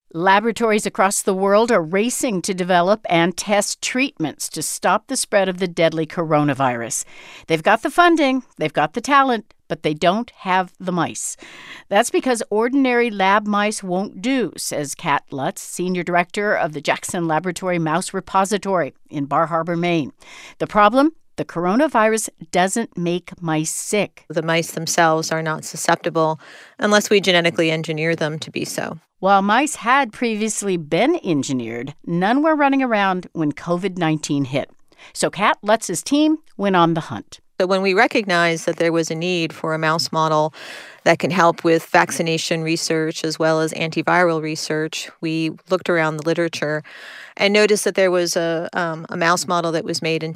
Laboratories across the world are racing to develop and test treatments to stop the spread of the deadly coronavirus. They've got the funding, they've got the talent, but they don't have the mice. That's because ordinary lab mice won't do, says Kat Lutz, Senior Director of the Jackson Laboratory Mouse Repository in Bar Harbor, Maine. The problem? The coronavirus doesn't make mice sick. The mice themselves are not susceptible unless we genetically engineer them to be so. While mice had previously been engineered, none were running around when COVID-19 hit. So Kat Lutz's team went on the hunt. So when we recognized that there was a need for a mouse model that can help with vaccination research as well as antiviral research, we looked around the literature and noticed that there was a mouse model that was made in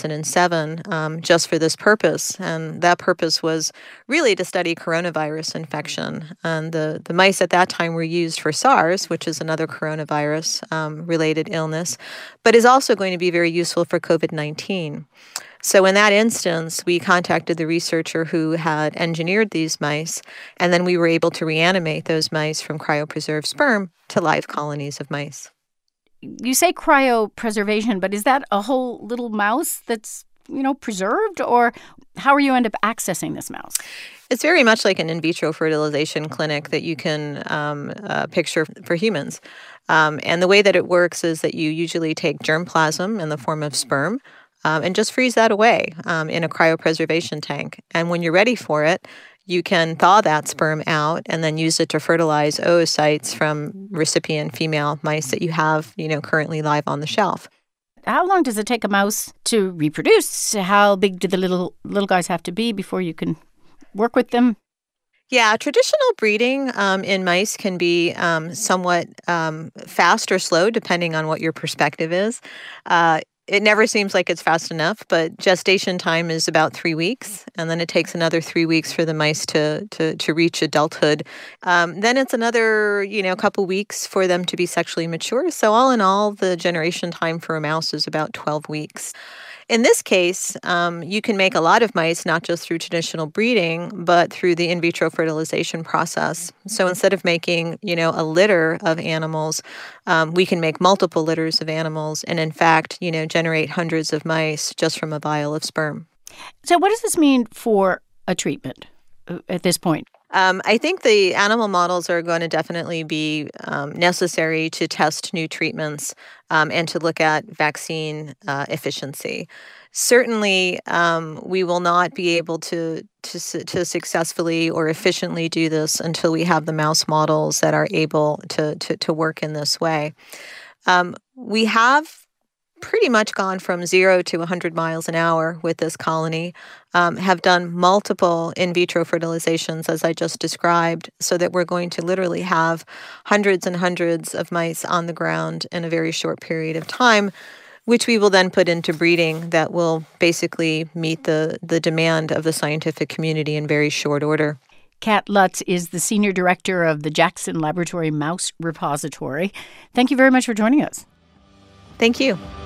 2007 just for this purpose. And that purpose was really to study coronavirus infection. And the mice at that time were used for SARS, which is another coronavirus related illness, but is also going to be very useful for COVID-19. So in that instance, we contacted the researcher who had engineered these mice, and then we were able to reanimate those mice from cryopreserved sperm to live colonies of mice. You say cryopreservation, but is that a whole little mouse that's, preserved? Or how are you end up accessing this mouse? It's very much like an in vitro fertilization clinic that you can picture for humans. And the way that it works is that you usually take germplasm in the form of sperm, and just freeze that away in a cryopreservation tank. And when you're ready for it, you can thaw that sperm out and then use it to fertilize oocytes from recipient female mice that you have, currently live on the shelf. How long does it take a mouse to reproduce? How big do the little guys have to be before you can work with them? Yeah, traditional breeding in mice can be somewhat fast or slow, depending on what your perspective is. It never seems like it's fast enough, but gestation time is about 3 weeks, and then it takes another 3 weeks for the mice to reach adulthood. Then it's another, couple weeks for them to be sexually mature. So all in all, the generation time for a mouse is about 12 weeks. In this case, you can make a lot of mice, not just through traditional breeding, but through the in vitro fertilization process. So instead of making, a litter of animals, we can make multiple litters of animals and, in fact, generate hundreds of mice just from a vial of sperm. So what does this mean for a treatment at this point? I think the animal models are going to definitely be necessary to test new treatments and to look at vaccine efficiency. Certainly, we will not be able to successfully or efficiently do this until we have the mouse models that are able to work in this way. We have pretty much gone from 0 to 100 miles an hour with this colony, have done multiple in vitro fertilizations, as I just described, so that we're going to literally have hundreds and hundreds of mice on the ground in a very short period of time, which we will then put into breeding that will basically meet the demand of the scientific community in very short order. Kat Lutz is the Senior Director of the Jackson Laboratory Mouse Repository. Thank you very much for joining us. Thank you.